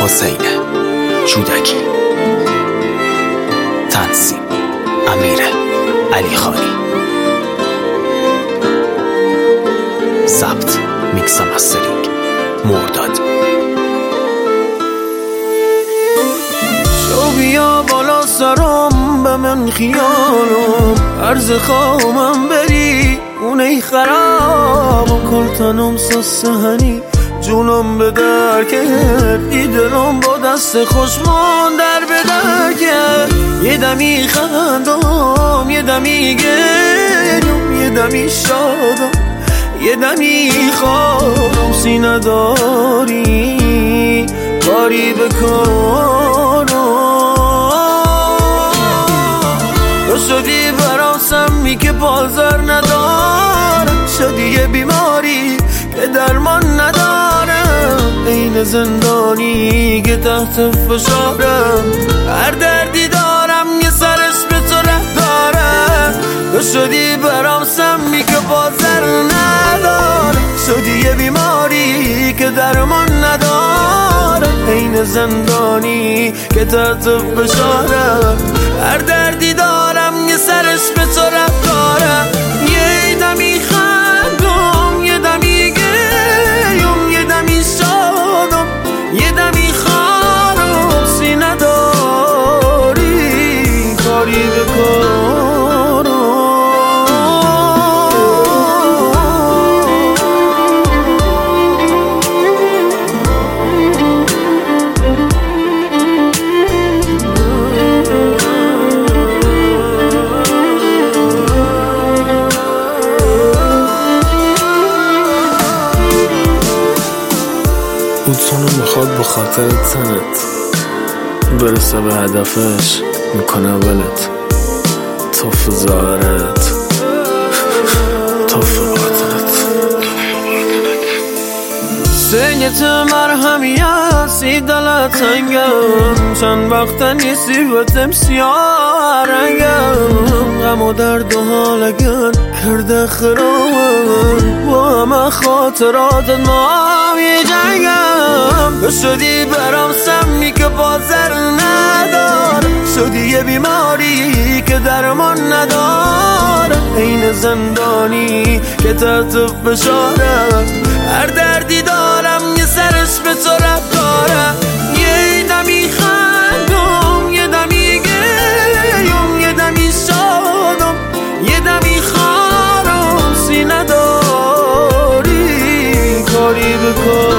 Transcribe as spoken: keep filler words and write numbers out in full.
حسین جودکی، تنظیم امیر علیخانی، ضبط میکس و مسترینگ مرداد. شو بیا بالا سرم به من خیالم، عرض خواهم بری اونه خراب کل تنم سسهنی جونم به در کرد، ای دلم با دست خوشمان در به در کرد. یه دمی خندم یه دمی گریم، یه دمی شادم یه دمی خوابم، سینه داری کاری بکنم. تو شدی برام سمی که بازار ندارم، شدی یه بیماری که درمان ندارم، این زندانی که تحت فشارم، هر دردی دارم یه سرش به تو ره دارم. تو شدی برام سمی که بازار ندارم، شدی یه بیماری که درمان ندارم، این زندانی که تحت فشارم، هر دردی دارم یه سرش به تو ره دارم. یه دمی خندم یه دمی گریم، یه دمی شادم یه دمی خارم، سینه داری کاری بکنم. اونو میخواد به خاطر تنت برسه به هدفش، میکنه ولت توف ظاهرت توف باطنت. سنگت مرهمی هستی دلت تنگم، چند وقتا نیستی و تمسیار رنگم، غم و درد و حالگن کرده خرامم، با همه خاطرات ما یه جنگم. تو شدی برام سمی که بازر ندارم، شدی یه بیماری که درمان ندارم، این زندانی که تحت فشارم، هر دردی دارم یه سرش به تو ره دارم. یه دمی خندم یه دمی گریم، یه دمی شادم یه دمی خارم، سینه داری کاری بکن.